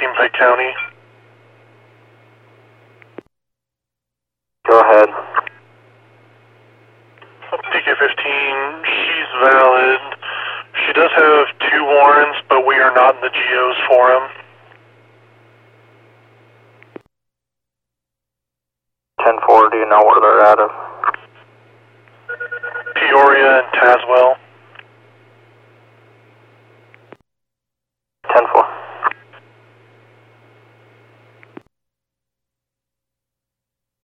15 Pike County. Go ahead. PK-15, she's valid. She does have 2 warrants, but we are not in the GOs for him. 10-4, do you know where they're out of? Peoria and Tazewell.